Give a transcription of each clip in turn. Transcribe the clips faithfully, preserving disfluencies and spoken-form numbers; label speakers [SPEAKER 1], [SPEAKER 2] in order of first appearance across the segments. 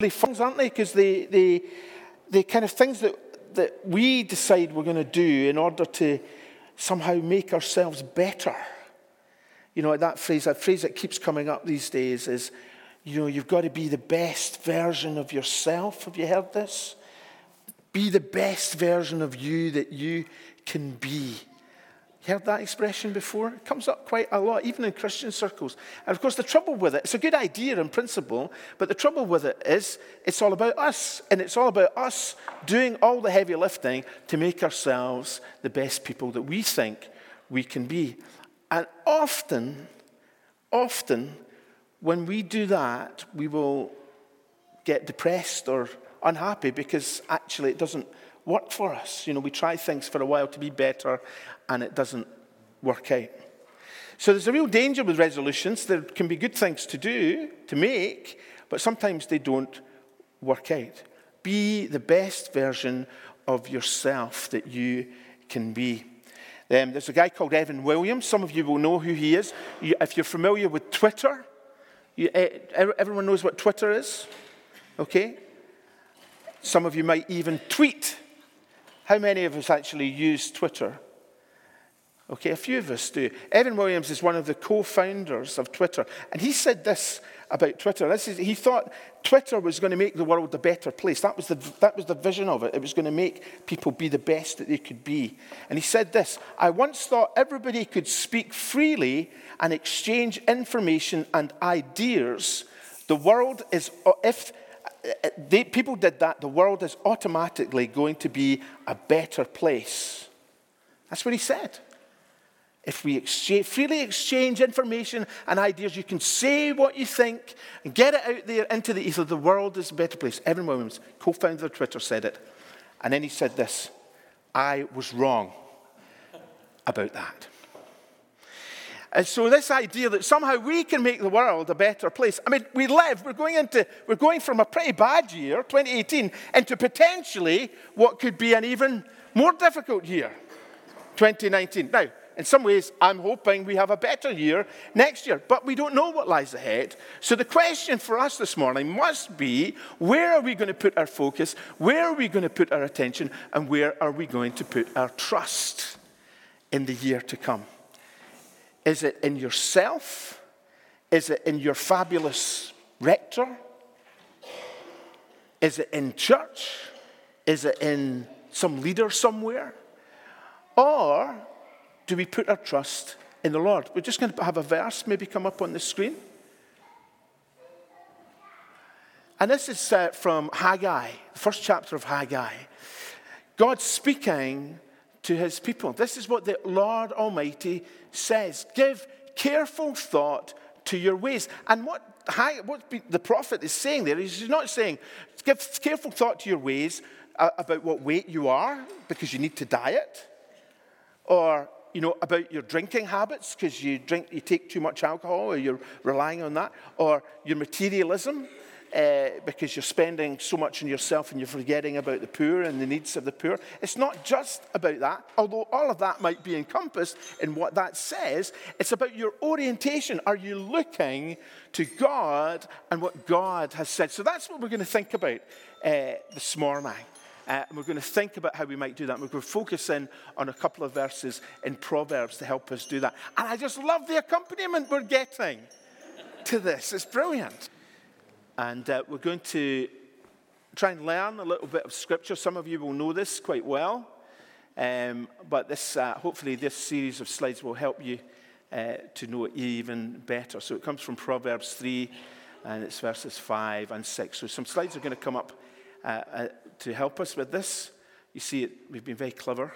[SPEAKER 1] they things, aren't they? Because they, they, they kind of things that, that we decide we're going to do in order to somehow make ourselves better. You know, that phrase, that phrase that keeps coming up these days is, you know, you've got to be the best version of yourself. Have you heard this? Be the best version of you that you can be. Heard that expression before? It comes up quite a lot, even in Christian circles. And of course, the trouble with it, it's a good idea in principle, but the trouble with it is it's all about us. And it's all about us doing all the heavy lifting to make ourselves the best people that we think we can be. And often, often, when we do that, we will get depressed or unhappy because actually it doesn't work for us. You know, we try things for a while to be better and it doesn't work out. So there's a real danger with resolutions. There can be good things to do, to make, but sometimes they don't work out. Be the best version of yourself that you can be. Um, there's a guy called Evan Williams. Some of you will know who he is. You, if you're familiar with Twitter, you, everyone knows what Twitter is, okay? Some of you might even tweet. How many of us actually use Twitter? Okay, a few of us do. Evan Williams is one of the co-founders of Twitter. And he said this about Twitter. This is, he thought Twitter was going to make the world a better place. That was the, that was the vision of it. It was going to make people be the best that they could be. And he said this, I once thought everybody could speak freely and exchange information and ideas. The world is, if they, people did that, the world is automatically going to be a better place. That's what he said. If we exchange, freely exchange information and ideas, you can say what you think and get it out there into the ether. The world is a better place. Evan Williams, co-founder of Twitter, said it. And then he said this, I was wrong about that. And so this idea that somehow we can make the world a better place. I mean, we live, we're going into, we're going from a pretty bad year, twenty eighteen, into potentially what could be an even more difficult year, twenty nineteen. Now, in some ways, I'm hoping we have a better year next year, but we don't know what lies ahead. So the question for us this morning must be, where are we going to put our focus? Where are we going to put our attention? And where are we going to put our trust in the year to come? Is it in yourself? Is it in your fabulous rector? Is it in church? Is it in some leader somewhere? Or do we put our trust in the Lord? We're just going to have a verse maybe come up on the screen. And this is uh, from Haggai, the first chapter of Haggai. God speaking to his people. This is what the Lord Almighty says. Give careful thought to your ways. And what, what the prophet is saying there is he's not saying, give careful thought to your ways uh, about what weight you are because you need to diet. Or you know, about your drinking habits, because you drink, you take too much alcohol, or you're relying on that, or your materialism, uh, because you're spending so much on yourself and you're forgetting about the poor and the needs of the poor. It's not just about that, although all of that might be encompassed in what that says. It's about your orientation. Are you looking to God and what God has said? So that's what we're going to think about uh, this morning. Uh, and we're going to think about how we might do that. We're going to focus in on a couple of verses in Proverbs to help us do that. And I just love the accompaniment we're getting to this. It's brilliant. And uh, we're going to try and learn a little bit of Scripture. Some of you will know this quite well. Um, but this, uh, hopefully this series of slides will help you uh, to know it even better. So it comes from Proverbs three, and it's verses five and six. So some slides are going to come up uh, uh, to help us with this. You see, it, we've been very clever.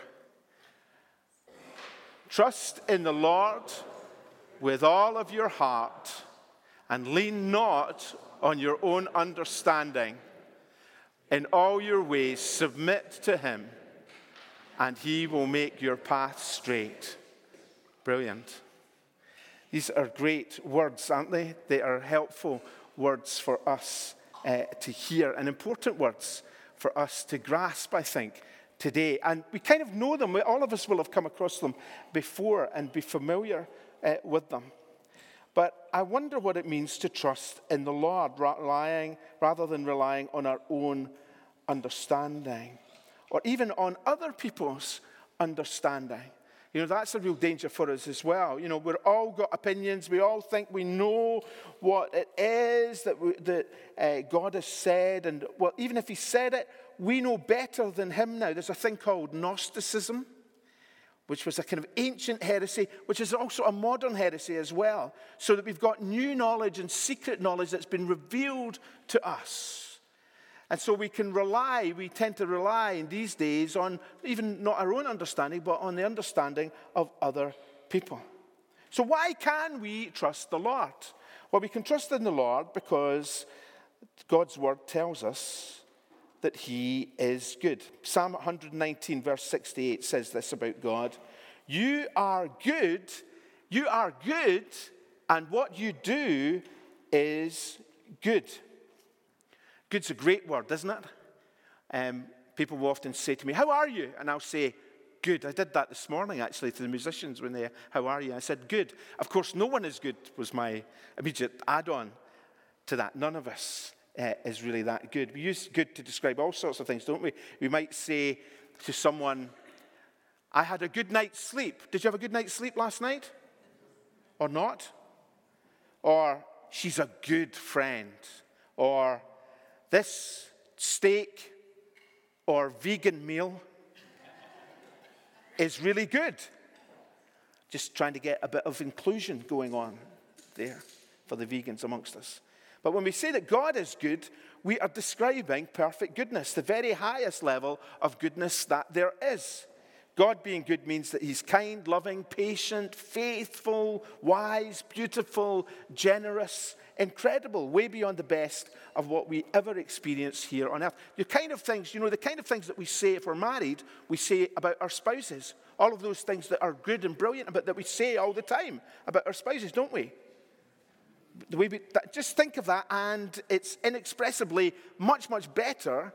[SPEAKER 1] Trust in the Lord with all of your heart and lean not on your own understanding. In all your ways, submit to him, and he will make your path straight. Brilliant. These are great words, aren't they? They are helpful words for us uh, to hear, and important words for us to grasp, I think, today. And we kind of know them. All of us will have come across them before and be familiar uh, with them. But I wonder what it means to trust in the Lord, relying, rather than relying on our own understanding, or even on other people's understanding. You know, that's a real danger for us as well. You know, we've all got opinions. We all think we know what it is that, we, that uh, God has said. And, well, even if he said it, we know better than him now. There's a thing called Gnosticism, which was a kind of ancient heresy, which is also a modern heresy as well. So that we've got new knowledge and secret knowledge that's been revealed to us. And so we can rely, we tend to rely in these days on even not our own understanding, but on the understanding of other people. So why can we trust the Lord? Well, we can trust in the Lord because God's word tells us that he is good. Psalm one nineteen verse sixty-eight says this about God. You are good, you are good, and what you do is good. Good's a great word, isn't it? Um, people will often say to me, how are you? And I'll say, good. I did that this morning, actually, to the musicians when they, how are you? I said, good. Of course, no one is good, was my immediate add-on to that. None of us uh, is really that good. We use good to describe all sorts of things, don't we? We might say to someone, I had a good night's sleep. Did you have a good night's sleep last night? Or not? Or, she's a good friend. Or, this steak or vegan meal is really good. Just trying to get a bit of inclusion going on there for the vegans amongst us. But when we say that God is good, we are describing perfect goodness, the very highest level of goodness that there is. God being good means that he's kind, loving, patient, faithful, wise, beautiful, generous, incredible, way beyond the best of what we ever experience here on earth. The kind of things, you know, the kind of things that we say if we're married, we say about our spouses. All of those things that are good and brilliant, but that we say all the time about our spouses, don't we? The way we that, just think of that, and it's inexpressibly much, much better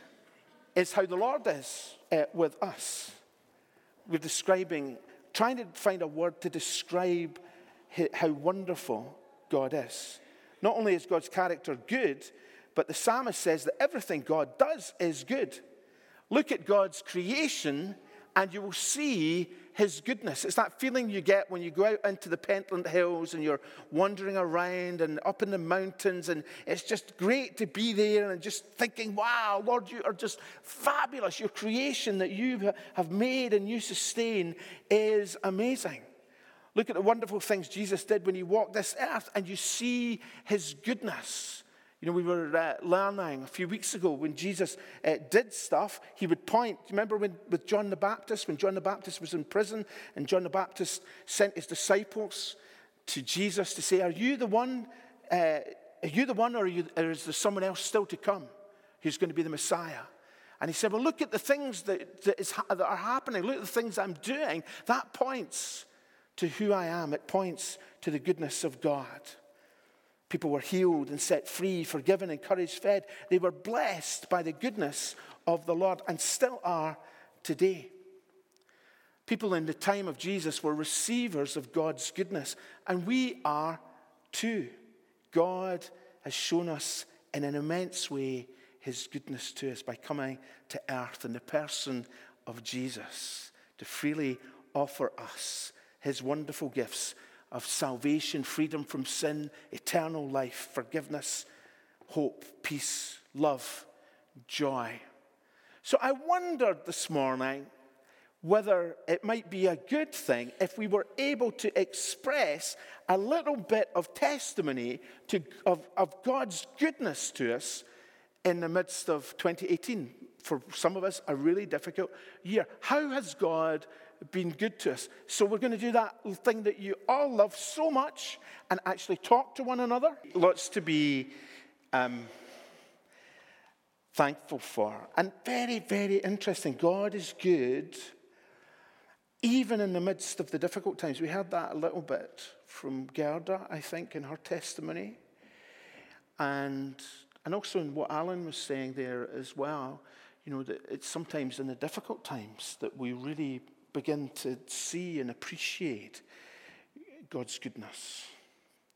[SPEAKER 1] is how the Lord is uh, with us. We're describing, trying to find a word to describe how wonderful God is. Not only is God's character good, but the psalmist says that everything God does is good. Look at God's creation and you will see his goodness. It's that feeling you get when you go out into the Pentland Hills and you're wandering around and up in the mountains, and it's just great to be there and just thinking, wow, Lord, you are just fabulous. Your creation that you have made and you sustain is amazing. Look at the wonderful things Jesus did when he walked this earth, and you see his goodness. You know, we were uh, learning a few weeks ago when Jesus uh, did stuff, he would point. Remember when with John the Baptist, when John the Baptist was in prison, and John the Baptist sent his disciples to Jesus to say, are you the one, uh, are you the one, or, are you, or is there someone else still to come who's going to be the Messiah? And he said, well, look at the things that, that, is, that are happening. Look at the things I'm doing. That points to who I am. It points to the goodness of God. People were healed and set free, forgiven, encouraged, fed. They were blessed by the goodness of the Lord and still are today. People in the time of Jesus were receivers of God's goodness, and we are too. God has shown us in an immense way his goodness to us by coming to earth in the person of Jesus to freely offer us his wonderful gifts of salvation, freedom from sin, eternal life, forgiveness, hope, peace, love, joy. So I wondered this morning whether it might be a good thing if we were able to express a little bit of testimony to, of, of God's goodness to us in the midst of twenty eighteen. For some of us, a really difficult year. How has God been good to us? So we're going to do that thing that you all love so much and actually talk to one another. Lots to be um, thankful for. And very, very interesting. God is good even in the midst of the difficult times. We heard that a little bit from Gerda, I think, in her testimony. And, and also in what Alan was saying there as well. You know, that it's sometimes in the difficult times that we really begin to see and appreciate God's goodness.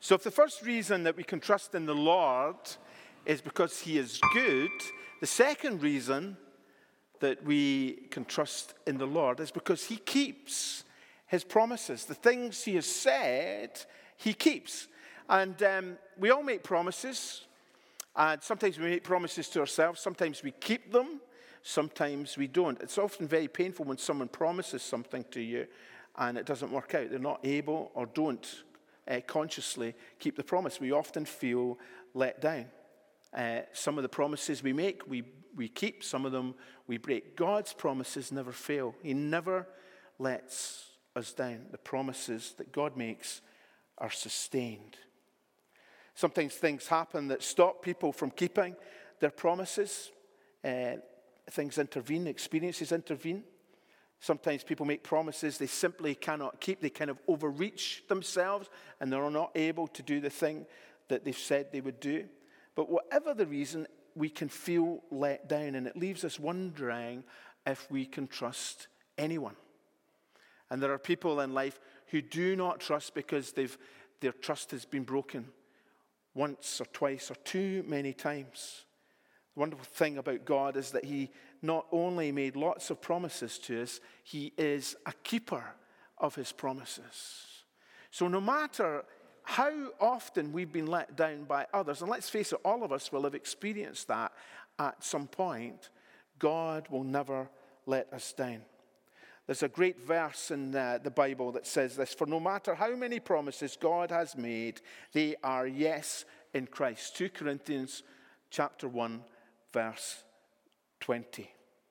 [SPEAKER 1] So if the first reason that we can trust in the Lord is because he is good, the second reason that we can trust in the Lord is because he keeps his promises. The things he has said, he keeps. And um, we all make promises. And sometimes we make promises to ourselves. Sometimes we keep them. Sometimes we don't. It's often very painful when someone promises something to you and it doesn't work out. They're not able or don't uh, consciously keep the promise. We often feel let down. Uh, some of the promises we make, we, we keep. Some of them we break. God's promises never fail. He never lets us down. The promises that God makes are sustained. Sometimes things happen that stop people from keeping their promises. Uh, things intervene, experiences intervene. Sometimes people make promises they simply cannot keep. They kind of overreach themselves and they're not able to do the thing that they've said they would do. But whatever the reason, we can feel let down, and it leaves us wondering if we can trust anyone. And there are people in life who do not trust because they've, their trust has been broken once or twice or too many times. The wonderful thing about God is that he not only made lots of promises to us, he is a keeper of his promises. So no matter how often we've been let down by others, and let's face it, all of us will have experienced that at some point, God will never let us down. There's a great verse in uh, the Bible that says this: for no matter how many promises God has made, they are yes in Christ. Second Corinthians chapter one, verse twenty.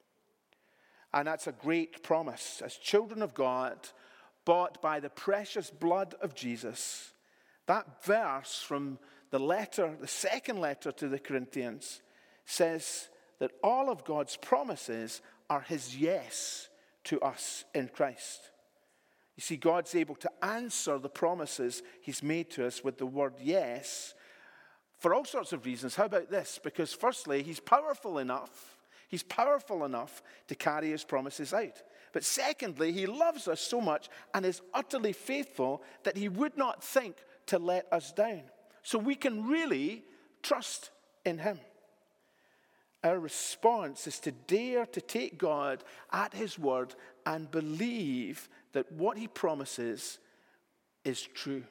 [SPEAKER 1] And that's a great promise. As children of God, bought by the precious blood of Jesus, that verse from the letter, the second letter to the Corinthians, says that all of God's promises are his yes to us in Christ. You see, God's able to answer the promises he's made to us with the word yes for all sorts of reasons. How about this? Because firstly, he's powerful enough, he's powerful enough to carry his promises out. But secondly, he loves us so much and is utterly faithful that he would not think to let us down. So we can really trust in him. Our response is to dare to take God at his word and believe that what he promises is true.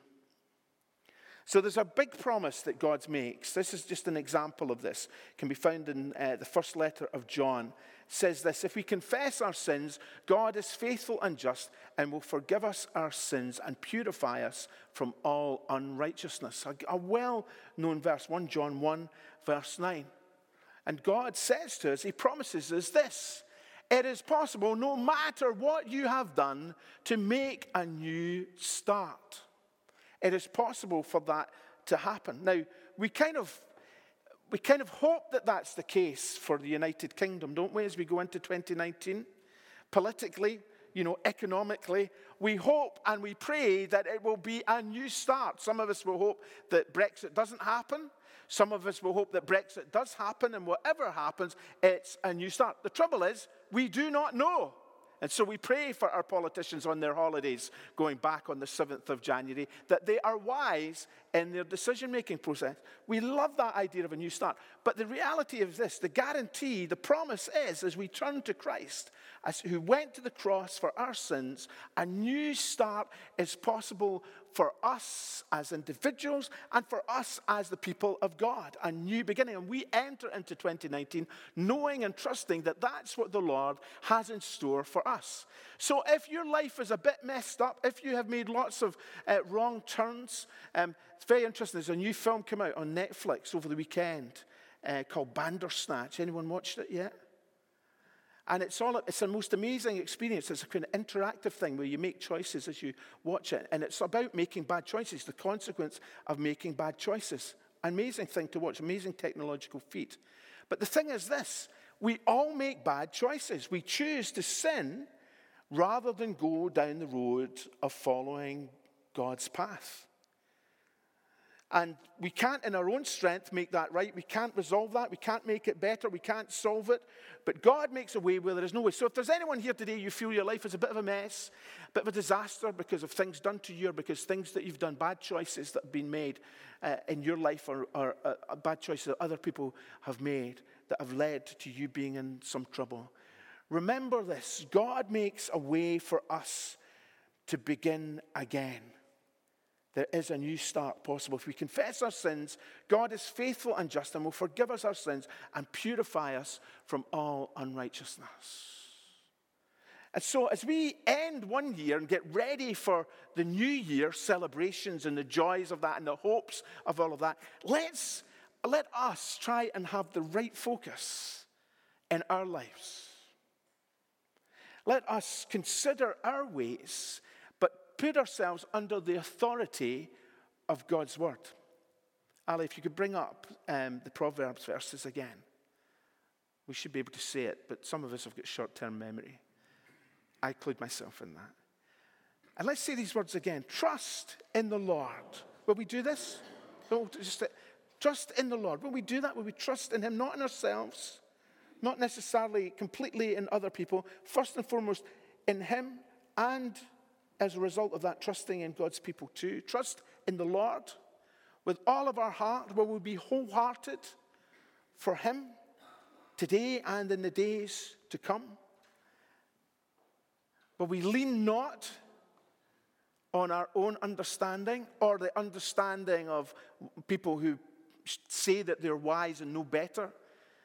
[SPEAKER 1] So there's a big promise that God makes. This is just an example of this. It can be found in uh, the first letter of John. It says this: if we confess our sins, God is faithful and just and will forgive us our sins and purify us from all unrighteousness. A, a well-known verse, First John one, verse nine. And God says to us, he promises us this: it is possible, no matter what you have done, to make a new start. It is possible for that to happen. Now, we kind of we kind of hope that that's the case for the United Kingdom, don't we, as we go into twenty nineteen? Politically, you know, economically, we hope and we pray that it will be a new start. Some of us will hope that Brexit doesn't happen. Some of us will hope that Brexit does happen, and whatever happens, it's a new start. The trouble is, we do not know. And so we pray for our politicians on their holidays going back on the seventh of January, that they are wise in their decision-making process. We love that idea of a new start. But the reality is this: the guarantee, the promise is, as we turn to Christ, as who went to the cross for our sins, a new start is possible for us as individuals and for us as the people of God. A new beginning. And we enter into twenty nineteen knowing and trusting that that's what the Lord has in store for us. So if your life is a bit messed up, if you have made lots of uh, wrong turns, um, it's very interesting. There's a new film come out on Netflix over the weekend uh, called Bandersnatch. Anyone watched it yet? And it's all it's the most amazing experience. It's a kind of interactive thing where you make choices as you watch it. And it's about making bad choices, the consequence of making bad choices. Amazing thing to watch, amazing technological feat. But the thing is this: we all make bad choices. We choose to sin rather than go down the road of following God's path. And we can't in our own strength make that right. We can't resolve that. We can't make it better. We can't solve it. But God makes a way where there is no way. So if there's anyone here today, you feel your life is a bit of a mess, a bit of a disaster because of things done to you or because things that you've done, bad choices that have been made uh, in your life or, or uh, bad choices that other people have made that have led to you being in some trouble. Remember this. God makes a way for us to begin again. There is a new start possible. If we confess our sins, God is faithful and just and will forgive us our sins and purify us from all unrighteousness. And so as we end one year and get ready for the new year celebrations and the joys of that and the hopes of all of that, let's let us try and have the right focus in our lives. Let us consider our ways, put ourselves under the authority of God's word. Ali, if you could bring up um, the Proverbs verses again. We should be able to say it, but some of us have got short-term memory. I include myself in that. And let's say these words again. Trust in the Lord. Will we do this? No, just trust in the Lord. Will we do that? Will we trust in him? Not in ourselves, not necessarily completely in other people. First and foremost, in him, and as a result of that, trusting in God's people too. Trust in the Lord with all of our heart. Will we be wholehearted for him today and in the days to come? Will we lean not on our own understanding or the understanding of people who say that they're wise and know better?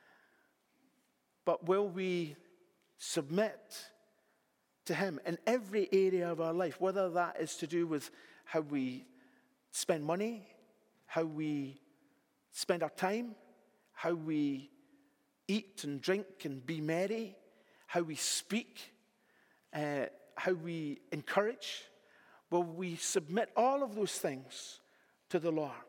[SPEAKER 1] But will we submit to him in every area of our life, whether that is to do with how we spend money, how we spend our time, how we eat and drink and be merry, how we speak, uh, how we encourage? Will we submit all of those things to the Lord?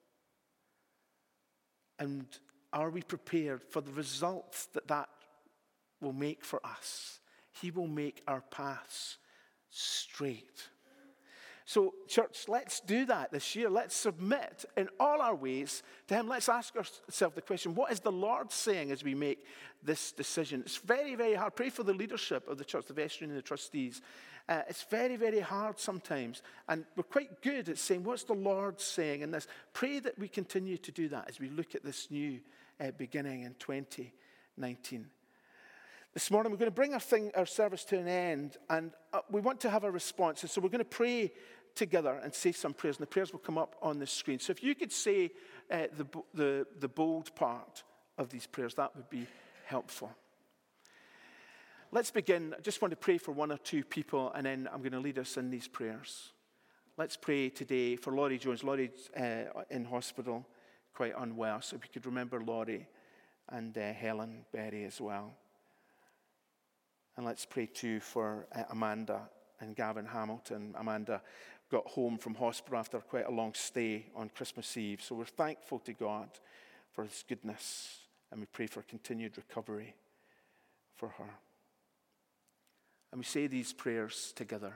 [SPEAKER 1] And are we prepared for the results that that will make for us? He will make our paths straight. So, church, let's do that this year. Let's submit in all our ways to him. Let's ask ourselves the question, what is the Lord saying as we make this decision? It's very, very hard. Pray for the leadership of the church, the vestry and the trustees. Uh, it's very, very hard sometimes. And we're quite good at saying, what's the Lord saying in this? Pray that we continue to do that as we look at this new uh, beginning in twenty nineteen. This morning, we're going to bring our, thing, our service to an end, and uh, we want to have a response. And so we're going to pray together and say some prayers, and the prayers will come up on the screen. So if you could say uh, the, the, the bold part of these prayers, that would be helpful. Let's begin. I just want to pray for one or two people, and then I'm going to lead us in these prayers. Let's pray today for Laurie Jones. Laurie's uh, in hospital, quite unwell, so if you could remember Laurie and uh, Helen Berry as well. And let's pray too for uh, Amanda and Gavin Hamilton. Amanda got home from hospital after quite a long stay on Christmas Eve. So we're thankful to God for his goodness, and we pray for continued recovery for her. And we say these prayers together.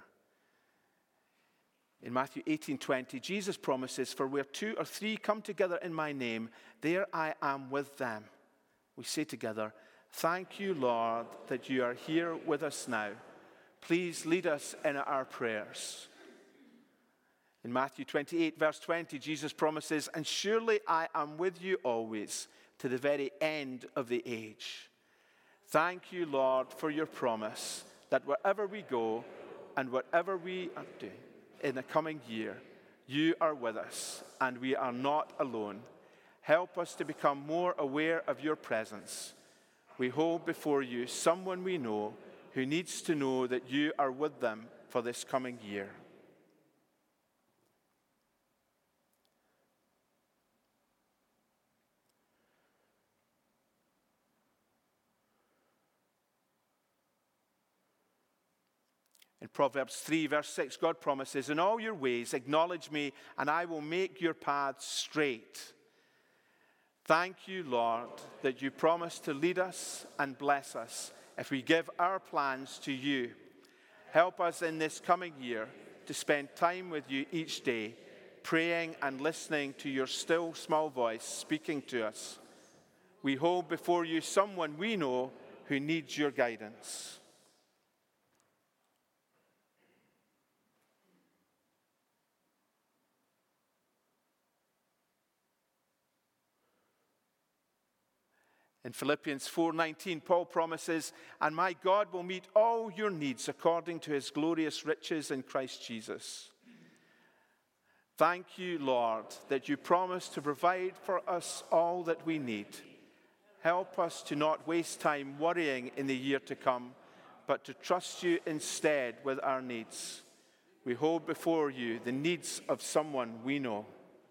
[SPEAKER 1] In Matthew eighteen twenty, Jesus promises, for where two or three come together in my name, there I am with them. We say together, thank you, Lord, that you are here with us now. Please lead us in our prayers. In Matthew twenty-eight, verse twenty, Jesus promises, and surely I am with you always to the very end of the age. Thank you, Lord, for your promise that wherever we go and whatever we are doing in the coming year, you are with us and we are not alone. Help us to become more aware of your presence. We hold before you someone we know who needs to know that you are with them for this coming year. In Proverbs three, verse six, God promises, in all your ways acknowledge me, and I will make your paths straight. Thank you, Lord, that you promise to lead us and bless us if we give our plans to you. Help us in this coming year to spend time with you each day. praying and listening to your still small voice speaking to us. We hold before you someone we know who needs your guidance. In Philippians four nineteen, Paul promises, "And my God will meet all your needs according to his glorious riches in Christ Jesus." Thank you, Lord, that you promise to provide for us all that we need. Help us to not waste time worrying in the year to come, but to trust you instead with our needs. We hold before you the needs of someone we know.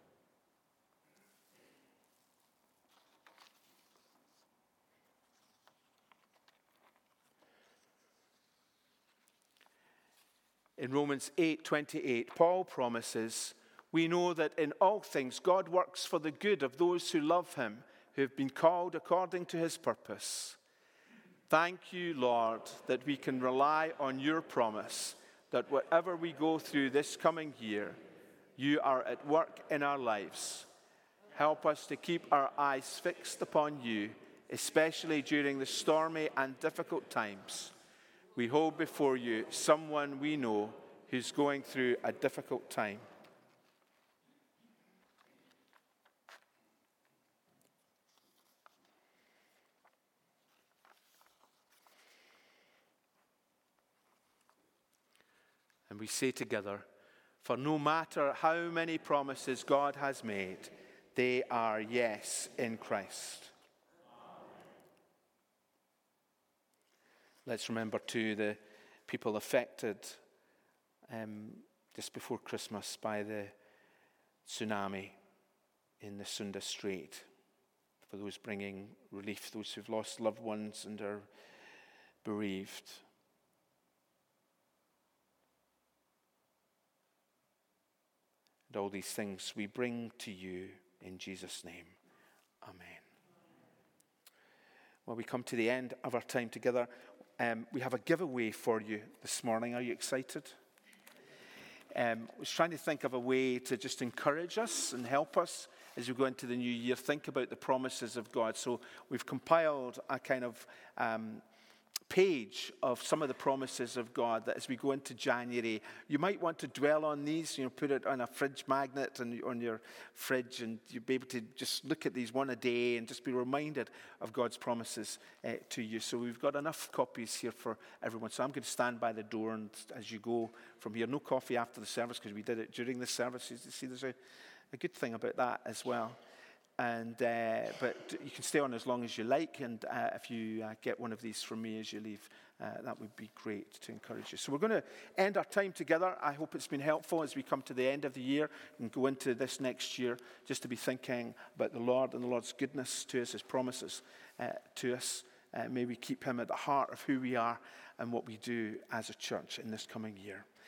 [SPEAKER 1] In Romans eight twenty-eight, Paul promises, "We know that in all things God works for the good of those who love him, who have been called according to his purpose." Thank you, Lord, that we can rely on your promise that whatever we go through this coming year, you are at work in our lives. Help us to keep our eyes fixed upon you, especially during the stormy and difficult times. We hold before you someone we know who's going through a difficult time. And we say together, "For no matter how many promises God has made, they are yes in Christ." Let's remember too the people affected um, just before Christmas by the tsunami in the Sunda Strait. For those bringing relief, those who've lost loved ones and are bereaved. And all these things we bring to you in Jesus' name. Amen. Well, we come to the end of our time together. Um, we have a giveaway for you this morning. Are you excited? Um, I was trying to think of a way to just encourage us and help us as we go into the new year, think about the promises of God. So we've compiled a kind of um, page of some of the promises of God that as we go into January, you might want to dwell on these, you know, put it on a fridge magnet and on your fridge, and you'll be able to just look at these one a day and just be reminded of God's promises uh, to you. So we've got enough copies here for everyone. So I'm going to stand by the door, and as you go from here, no coffee after the service because we did it during the service. You see, there's a, a good thing about that as well. And uh, but you can stay on as long as you like, and uh, if you uh, get one of these from me as you leave, uh, that would be great to encourage you. So we're going to end our time together. I hope it's been helpful as we come to the end of the year and go into this next year, just to be thinking about the Lord and the Lord's goodness to us, his promises uh, to us. Uh, may we keep him at the heart of who we are and what we do as a church in this coming year.